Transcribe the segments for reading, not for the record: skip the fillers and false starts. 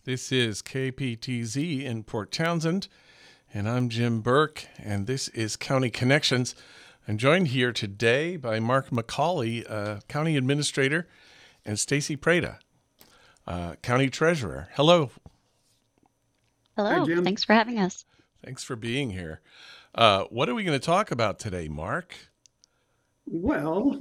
This is KPTZ in Port Townsend, and I'm Jim Burke, and this is County Connections. I'm joined here today by Mark McCauley, County Administrator, and Stacy Prada, County Treasurer. Hello. Hello. Hi, Jim. Thanks for having us. Thanks for being here. What are we going to talk about today, Mark? Well,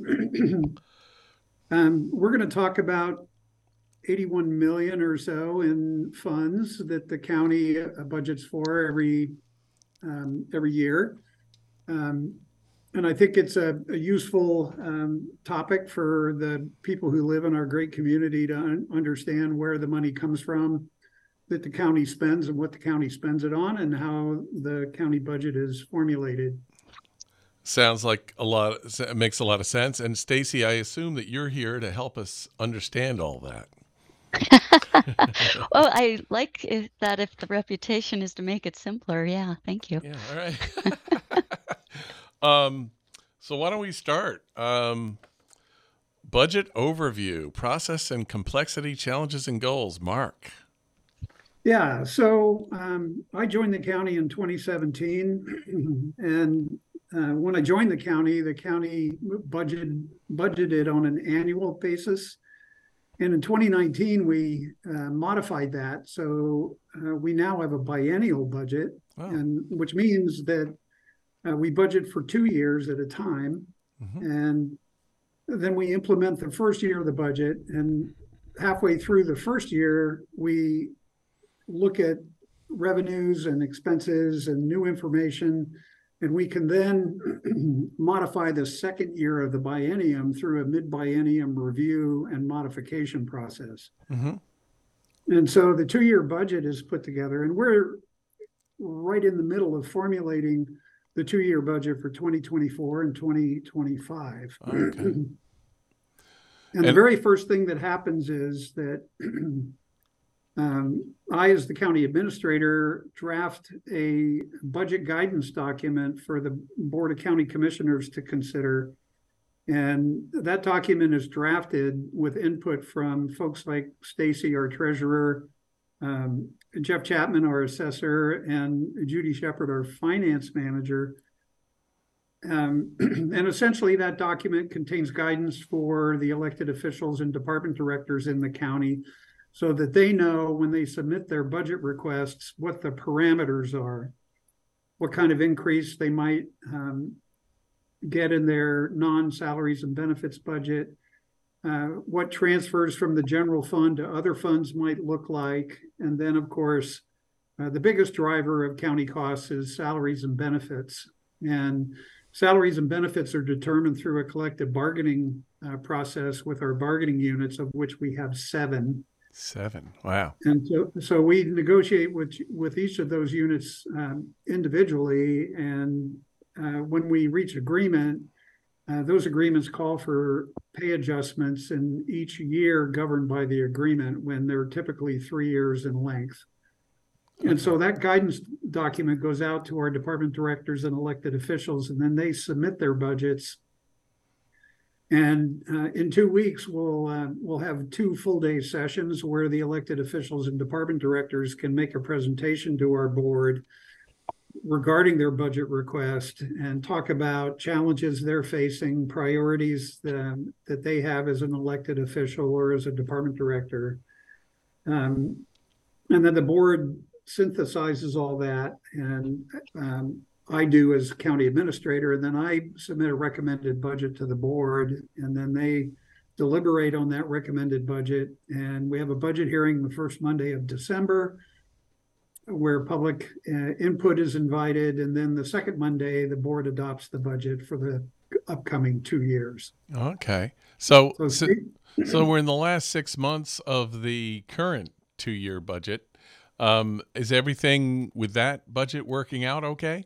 we're going to talk about 81 million or so in funds that the county budgets for every year. And I think it's a useful topic for the people who live in our great community to understand where the money comes from that the county spends and what the county spends it on and how the county budget is formulated. Sounds like it makes a lot of sense. And Stacy, I assume that you're here to help us understand all that. Well, I like that if the reputation is to make it simpler. Yeah, thank you. Yeah, all right. So why don't we start? Budget overview, process and complexity, challenges and goals. Mark. Yeah, so I joined the county in 2017, and when I joined the county budgeted on an annual basis. And in 2019, we modified that. So we now have a biennial budget, and which means that we budget for 2 years at a time. Mm-hmm. And then we implement the first year of the budget. And halfway through the first year, we look at revenues and expenses and new information. And we can then modify the second year of the biennium through a mid-biennium review and modification process. Mm-hmm. And so the 2-year budget is put together, and we're right in the middle of formulating the 2-year budget for 2024 and 2025. Okay. And the very first thing that happens is that I, as the county administrator, draft a budget guidance document for the Board of County Commissioners to consider. And that document is drafted with input from folks like Stacy, our treasurer, Jeff Chapman, our assessor, and Judy Shepard, our finance manager. And essentially that document contains guidance for the elected officials and department directors in the county, so that they know when they submit their budget requests what the parameters are, what kind of increase they might get in their non-salaries and benefits budget, what transfers from the general fund to other funds might look like. And then, of course, the biggest driver of county costs is salaries and benefits. And salaries and benefits are determined through a collective bargaining process with our bargaining units, of which we have 7. 7. Wow. And so we negotiate with each of those units individually. And when we reach agreement, those agreements call for pay adjustments in each year governed by the agreement, when they're typically 3 years in length. Okay. And so that guidance document goes out to our department directors and elected officials, and then they submit their budgets. And in 2 weeks, we'll have 2 full-day sessions where the elected officials and department directors can make a presentation to our board regarding their budget request and talk about challenges they're facing, priorities that they have as an elected official or as a department director. And then the board synthesizes all that, and I do as county administrator, and then I submit a recommended budget to the board, and then they deliberate on that recommended budget. And we have a budget hearing the first Monday of December, where public input is invited. And then the second Monday, the board adopts the budget for the upcoming 2 years. Okay. So we're in the last 6 months of the current 2-year budget. Is everything with that budget working out okay?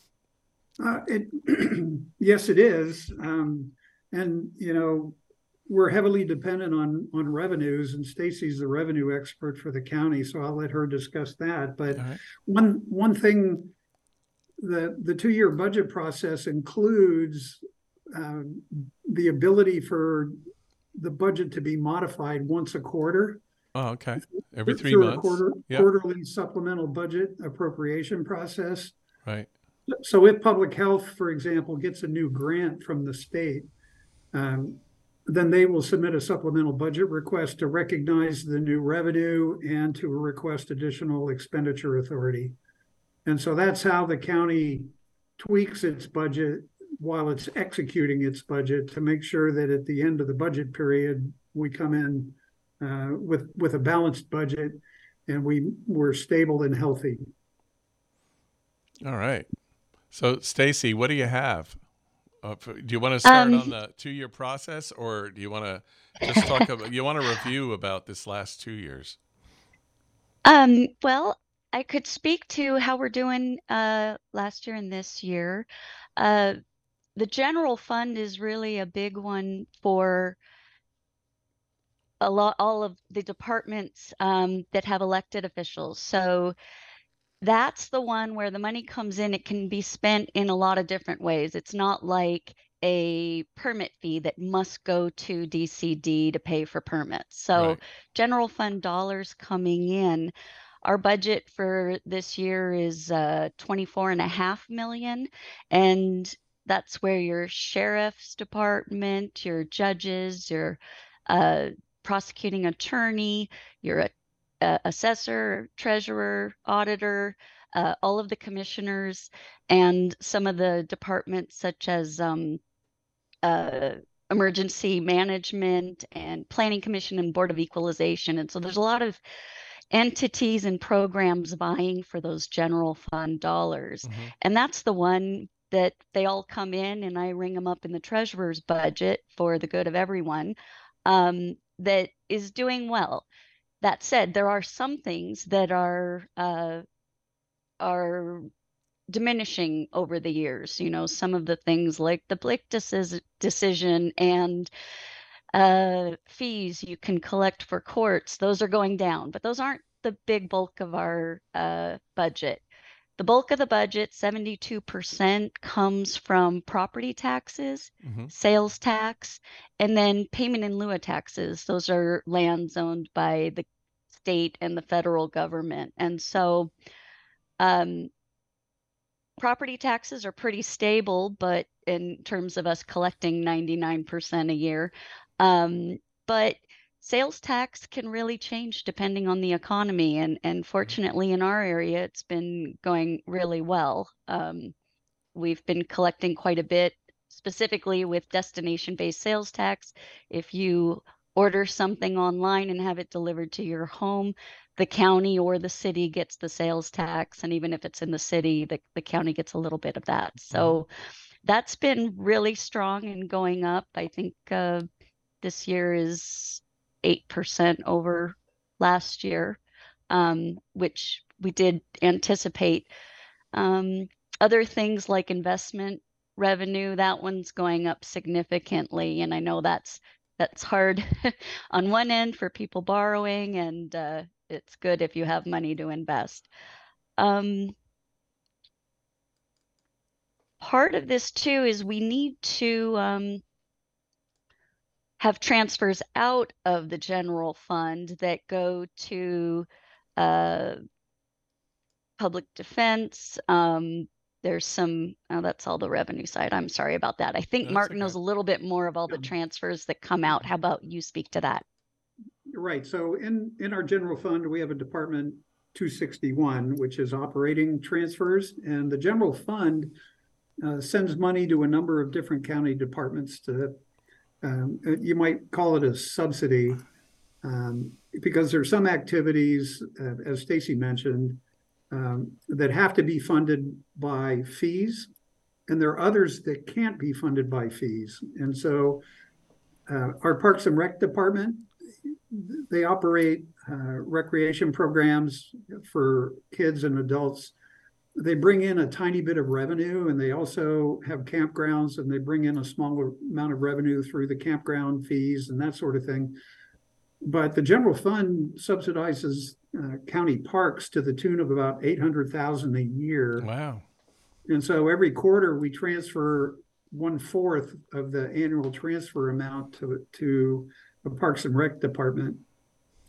Yes, it is. And, we're heavily dependent on revenues, and Stacy's the revenue expert for the county, so I'll let her discuss that. But right. One thing, the 2-year budget process includes the ability for the budget to be modified once a quarter. Oh, okay. Every three through a months. Yeah. quarterly supplemental budget appropriation process. Right. So if public health, for example, gets a new grant from the state, um, then they will submit a supplemental budget request to recognize the new revenue and to request additional expenditure authority. And so that's how the county tweaks its budget while it's executing its budget to make sure that at the end of the budget period, we come in with a balanced budget and we're stable and healthy. All right. So, Stacy, what do you have? Do you want to start on the 2-year process, or do you want to just talk about, you want to review about this last 2 years? Well, I could speak to how we're doing last year and this year. The general fund is really a big one for all of the departments that have elected officials. So that's the one where the money comes in. It can be spent in a lot of different ways. It's not like a permit fee that must go to DCD to pay for permits. So Right. general fund dollars coming in. Our budget for this year is 24.5 million, and that's where your sheriff's department, your judges, your prosecuting attorney, your assessor, treasurer, auditor, all of the commissioners, and some of the departments such as emergency management and planning commission and board of equalization. And so there's a lot of entities and programs vying for those general fund dollars. Mm-hmm. And that's the one that they all come in and I ring them up in the treasurer's budget for the good of everyone, that is doing well. That said, there are some things that are diminishing over the years. You know, some of the things like the Blake decision and fees you can collect for courts, those are going down, but those aren't the big bulk of our budget. The bulk of the budget, 72%, comes from property taxes, Mm-hmm. sales tax, and then payment in lieu of taxes. Those are lands owned by the state and the federal government. And so property taxes are pretty stable, but in terms of us collecting 99% a year. But sales tax can really change depending on the economy. And fortunately, in our area, it's been going really well. We've been collecting quite a bit, specifically with destination-based sales tax. If you order something online and have it delivered to your home, the county or the city gets the sales tax. And even if it's in the city, the county gets a little bit of that. So that's been really strong and going up. I think this year is 8% over last year, which we did anticipate. Other things like investment revenue, that one's going up significantly. And I know that's hard on one end for people borrowing, and it's good if you have money to invest. Part of this too is we need to have transfers out of the general fund that go to public defense. There's some, that's all the revenue side. I'm sorry about that. I think That's Mark okay. knows a little bit more of all the transfers that come out. How about you speak to that? Right. So in our general fund, we have a department 261, which is operating transfers, and the general fund sends money to a number of different county departments to, you might call it a subsidy, because there's some activities, as Stacy mentioned, that have to be funded by fees, and there are others that can't be funded by fees. And so our Parks and Rec department, they operate recreation programs for kids and adults. They bring in a tiny bit of revenue, and they also have campgrounds, and they bring in a smaller amount of revenue through the campground fees and that sort of thing. But the general fund subsidizes county parks to the tune of about $800,000 a year. Wow. And so every quarter we transfer 1/4 of the annual transfer amount to the Parks and Rec department.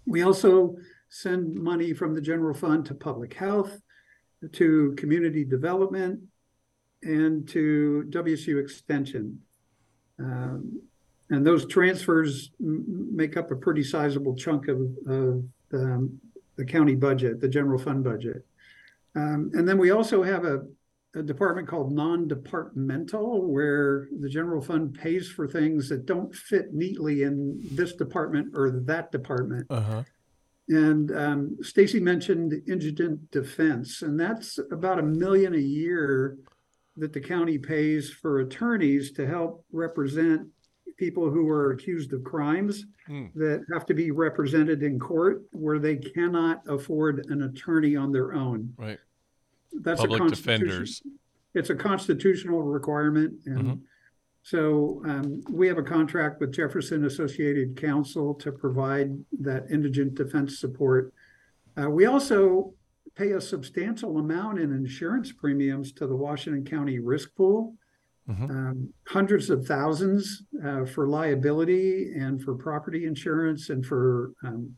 We also send money from the general fund to public health, to community development, and to WSU Extension. And those transfers make up a pretty sizable chunk of the county budget, the general fund budget. And then we also have a department called non-departmental, where the general fund pays for things that don't fit neatly in this department or that department. Uh-huh. And Stacy mentioned indigent defense, and that's about $1 million a year that the county pays for attorneys to help represent people who are accused of crimes that have to be represented in court, where they cannot afford an attorney on their own. Right. That's public defenders. It's a constitutional requirement. And so we have a contract with Jefferson Associated Counsel to provide that indigent defense support. We also pay a substantial amount in insurance premiums to the Washington County Risk Pool, hundreds of thousands for liability and for property insurance and for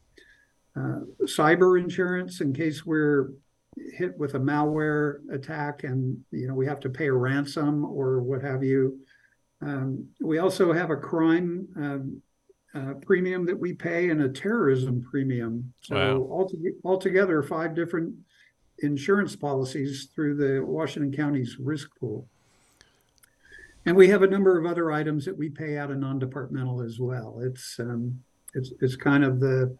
cyber insurance in case we're hit with a malware attack and we have to pay a ransom or what have you. We also have a crime premium that we pay and a terrorism premium. So altogether 5 different insurance policies through the Washington County's risk pool. And we have a number of other items that we pay out of non-departmental as well. It's kind of the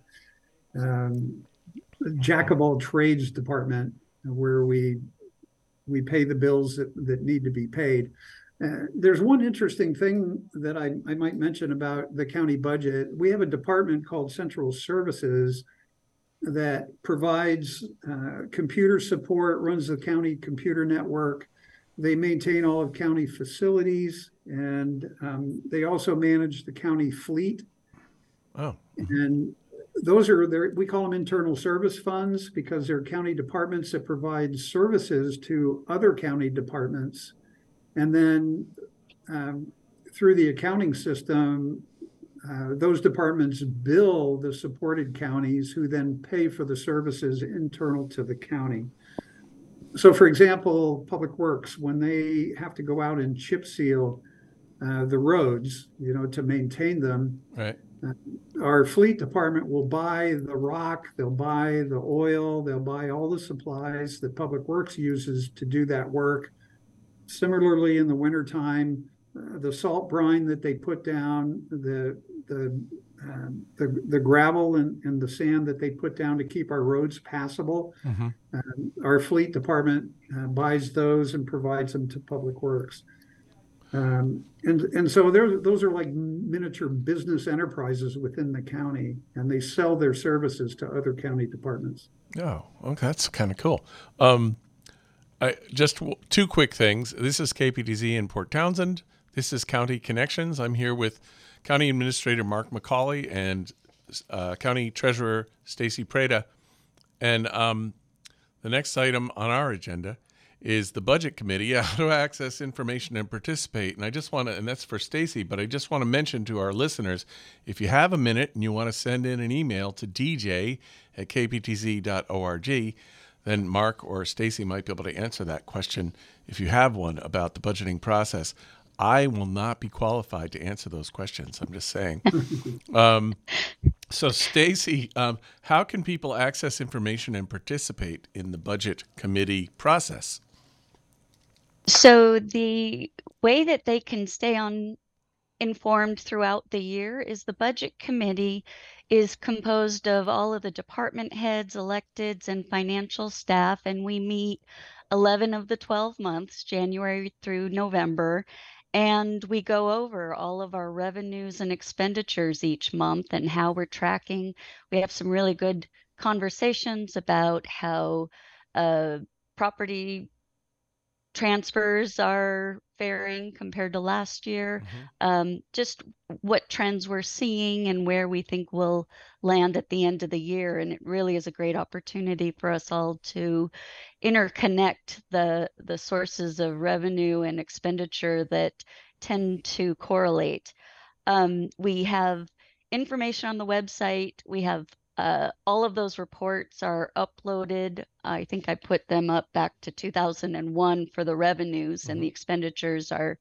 jack of all trades department where we pay the bills that need to be paid. There's one interesting thing that I might mention about the county budget. We have a department called Central Services that provides computer support, runs the county computer network. They maintain all of county facilities, and they also manage the county fleet. Oh. And those are we call them internal service funds because they're county departments that provide services to other county departments. And then through the accounting system, those departments bill the supported counties who then pay for the services internal to the county. So for example, Public Works, when they have to go out and chip seal the roads, to maintain them, right. Our fleet department will buy the rock, they'll buy the oil, they'll buy all the supplies that Public Works uses to do that work. Similarly, in the wintertime, the salt brine that they put down, the gravel and the sand that they put down to keep our roads passable, our fleet department buys those and provides them to Public Works. And so those are like miniature business enterprises within the county, and they sell their services to other county departments. Oh, okay, that's kind of cool. Just 2 quick things. This is KPTZ in Port Townsend. This is County Connections. I'm here with County Administrator Mark McCauley and County Treasurer Stacy Preda. And the next item on our agenda is the Budget Committee, how to access information and participate. And I just want to, and that's for Stacy, but I just want to mention to our listeners, if you have a minute and you want to send in an email to dj@kptz.org, then Mark or Stacy might be able to answer that question if you have one about the budgeting process. I will not be qualified to answer those questions. I'm just saying. So Stacy, how can people access information and participate in the Budget Committee process? So the way that they can stay informed throughout the year is the Budget Committee is composed of all of the department heads, electeds, and financial staff, and we meet 11 of the 12 months, January through November, and we go over all of our revenues and expenditures each month and how we're tracking. We have some really good conversations about how property transfers are faring compared to last year, just what trends we're seeing and where we think we'll land at the end of the year. And it really is a great opportunity for us all to interconnect the sources of revenue and expenditure that tend to correlate. We have information on the website. We have all of those reports are uploaded. I think I put them up back to 2001 for the revenues, and the expenditures are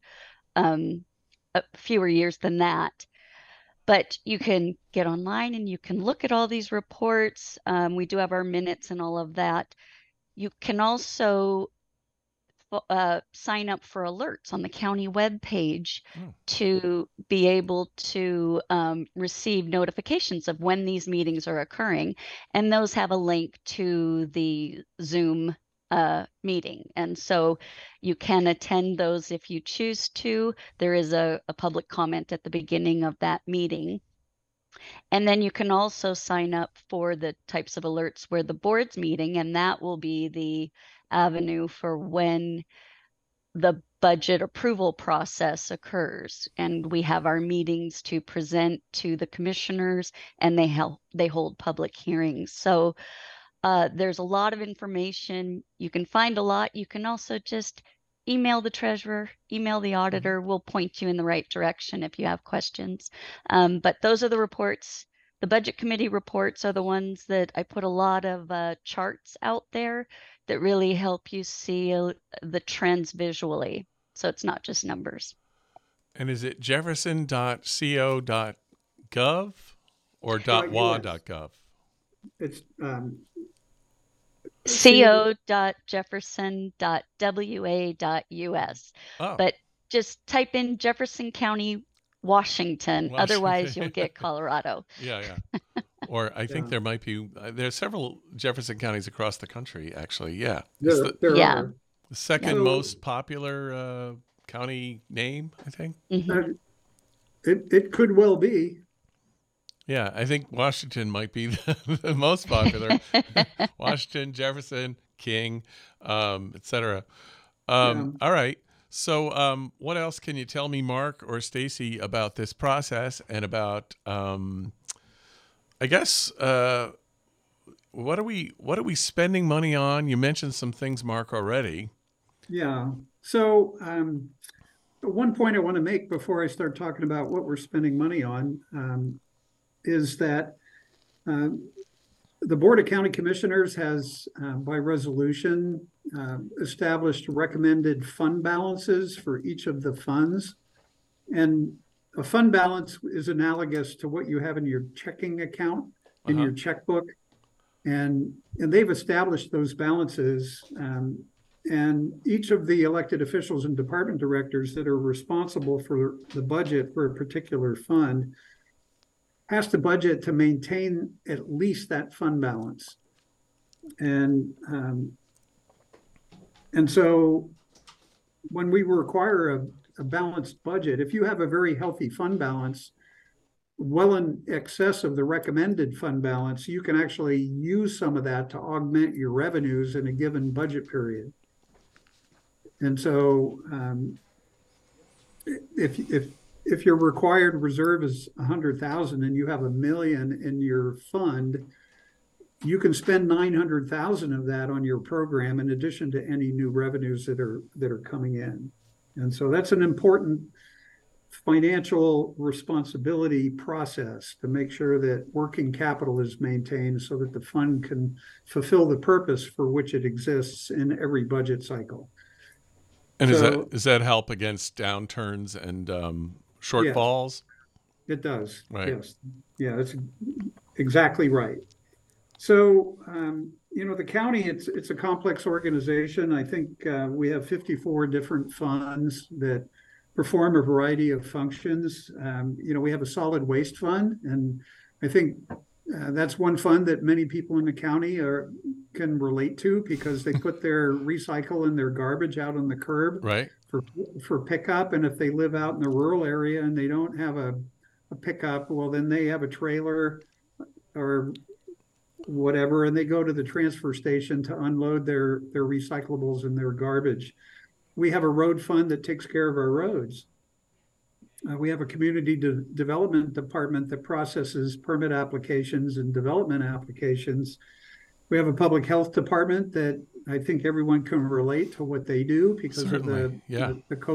fewer years than that. But you can get online and you can look at all these reports. We do have our minutes and all of that. You can also sign up for alerts on the county webpage to be able to receive notifications of when these meetings are occurring. And those have a link to the Zoom meeting. And so you can attend those if you choose to. There is a public comment at the beginning of that meeting. And then you can also sign up for the types of alerts where the board's meeting, and that will be the avenue for when the budget approval process occurs. And we have our meetings to present to the commissioners, and they hold public hearings. So there's a lot of information. You can find a lot. You can also just email the treasurer, email the auditor. We'll point you in the right direction if you have questions. But those are the reports. The budget committee reports are the ones that I put a lot of charts out there that really help you see the trends visually. So it's not just numbers. And is it jefferson.co.gov or .wa.gov? It's co.jefferson.wa.us. Oh. But just type in Jefferson County, Washington. Otherwise, you'll get Colorado. Yeah. Or I think there might be, there's several Jefferson counties across the country, actually. Yeah. there are. The second most popular county name, I think. It could well be. Yeah, I think Washington might be the most popular. Washington, Jefferson, King, etc. All right. So what else can you tell me, Mark or Stacy, about this process and about, I guess, what are we spending money on? You mentioned some things, Mark, already. Yeah. So one point I want to make before I start talking about what we're spending money on is that the Board of County Commissioners has, by resolution, established recommended fund balances for each of the funds. And a fund balance is analogous to what you have in your checking account, in your checkbook. And they've established those balances. And each of the elected officials and department directors that are responsible for the budget for a particular fund has to budget to maintain at least that fund balance. And so when we require a balanced budget, if you have a very healthy fund balance, well in excess of the recommended fund balance, you can actually use some of that to augment your revenues in a given budget period. And so if your required reserve is 100,000 and you have $1 million in your fund, you can spend 900,000 of that on your program in addition to any new revenues that are coming in. And so that's an important financial responsibility process to make sure that working capital is maintained so that the fund can fulfill the purpose for which it exists in every budget cycle. And does that help against downturns and shortfalls? Yeah, it does. Right. Yes. Yeah, that's exactly right. So, the county, it's a complex organization. I think we have 54 different funds that perform a variety of functions. We have a solid waste fund, and I think that's one fund that many people in the county can relate to because they put their recycle and their garbage out on the curb for pickup. And if they live out in the rural area and they don't have a pickup, well, then they have a trailer or whatever, and they go to the transfer station to unload their recyclables and their garbage. We have a road fund that takes care of our roads. We have a community development department that processes permit applications and development applications. We have a public health department that I think everyone can relate to what they do because of the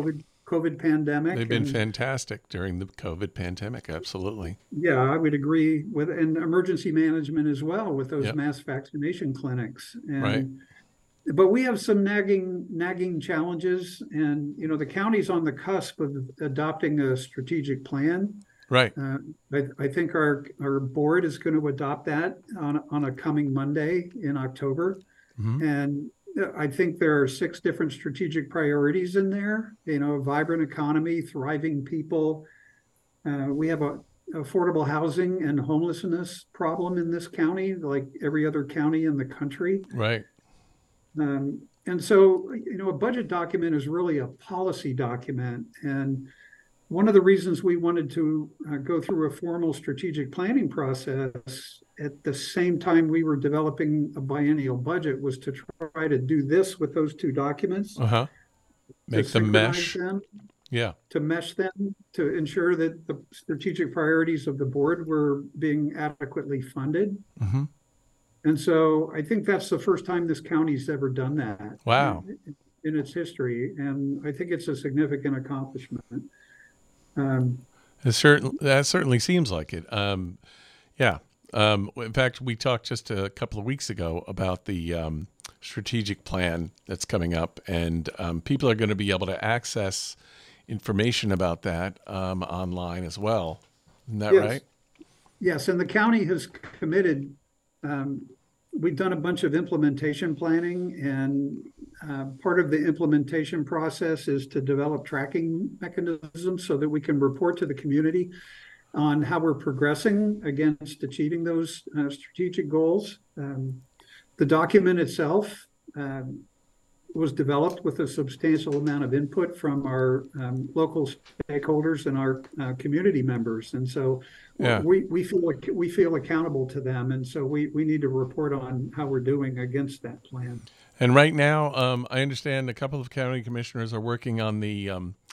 COVID pandemic. They've been And fantastic during the COVID pandemic. Absolutely. yeah, I would agree with, and emergency management as well with those Yep. mass vaccination clinics. Right. But we have some nagging challenges, and the county's on the cusp of adopting a strategic plan. Right. I think our board is going to adopt that on a coming Monday in October. Mm-hmm. And I think there are 6 different strategic priorities in there. A vibrant economy, thriving people. We have a affordable housing and homelessness problem in this county, like every other county in the country. Right. And so, a budget document is really a policy document. And one of the reasons we wanted to go through a formal strategic planning process at the same time we were developing a biennial budget was to try to do this with those 2 documents. Uh-huh. Make them mesh. Yeah. To mesh them, to ensure that the strategic priorities of the board were being adequately funded. Mm-hmm. And so I think that's the first time this county's ever done that. Wow. In its history. And I think it's a significant accomplishment. That certainly seems like it. Yeah. In fact, we talked just a couple of weeks ago about the strategic plan that's coming up, and people are going to be able to access information about that online as well. Isn't that right? Yes, and the county has committed. We've done a bunch of implementation planning, and part of the implementation process is to develop tracking mechanisms so that we can report to the community on how we're progressing against achieving those strategic goals. The document itself was developed with a substantial amount of input from our local stakeholders and our community members. And so we feel accountable to them. And so we need to report on how we're doing against that plan. And right now, I understand a couple of county commissioners are working on the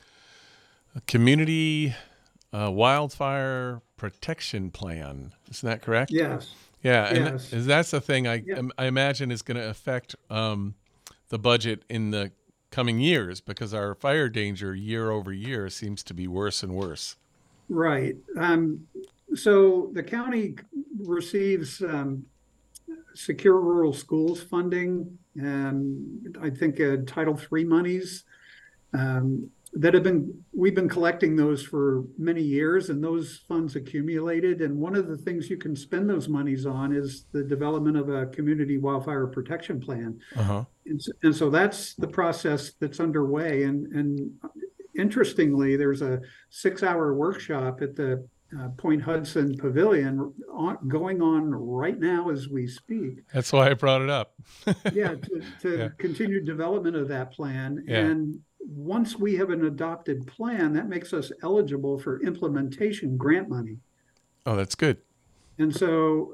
community wildfire protection plan. Isn't that correct? Yes. Yeah. And yes. That's the thing I imagine is going to affect the budget in the coming years, because our fire danger year over year seems to be worse and worse. Right. So the county receives Secure Rural Schools funding, and I think Title III monies we've been collecting those for many years, and those funds accumulated. And one of the things you can spend those monies on is the development of a community wildfire protection plan. Uh-huh. And so that's the process that's underway. And interestingly, there's a 6-hour workshop at the Point Hudson Pavilion going on right now as we speak. That's why I brought it up. to continue development of that plan. Yeah. And once we have an adopted plan, that makes us eligible for implementation grant money. Oh, that's good. And so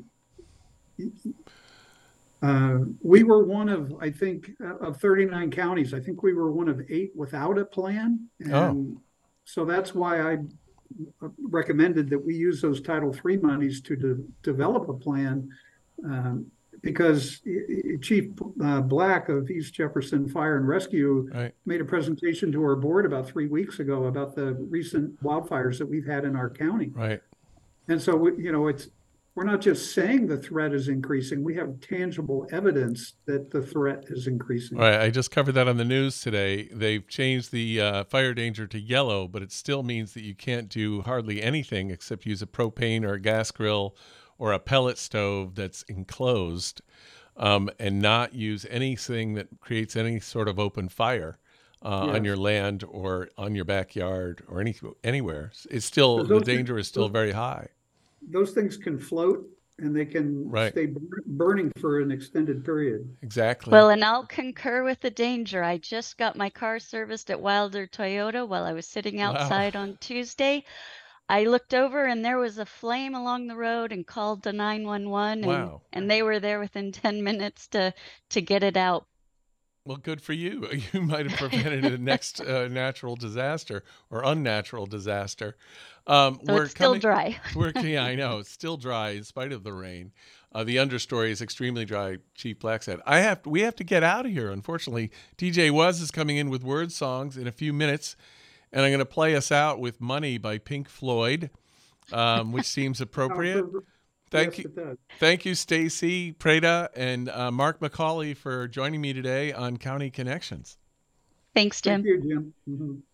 we were one of, I think, of 39 counties. I think we were one of 8 without a plan. And so that's why I recommended that we use those Title III monies to develop a plan, because Chief Black of East Jefferson Fire and Rescue made a presentation to our board about 3 weeks ago about the recent wildfires that we've had in our county. Right. And so, we're not just saying the threat is increasing. We have tangible evidence that the threat is increasing. Right. I just covered that on the news today. They've changed the fire danger to yellow, but it still means that you can't do hardly anything except use a propane or a gas grill or a pellet stove that's enclosed, and not use anything that creates any sort of open fire on your land or on your backyard or anywhere. It's still, the danger is still very high. Those things can float, and they can stay burning for an extended period. Exactly. Well, and I'll concur with the danger. I just got my car serviced at Wilder Toyota while I was sitting outside on Tuesday. I looked over and there was a flame along the road and called the 911. Wow. And they were there within 10 minutes to get it out. Well, good for you. You might have prevented the next natural disaster or unnatural disaster. So We're it's still coming. dry. Yeah, I know it's still dry in spite of the rain. The understory is extremely dry. Chief Black said, We have to get out of here." Unfortunately, DJ Was is coming in with word songs in a few minutes, and I'm going to play us out with "Money" by Pink Floyd, which seems appropriate. Thank Yes, you. it does. Thank you, Stacy Preda and Mark McCauley, for joining me today on County Connections. Thanks, Jim. Thank you, Jim. Mhm.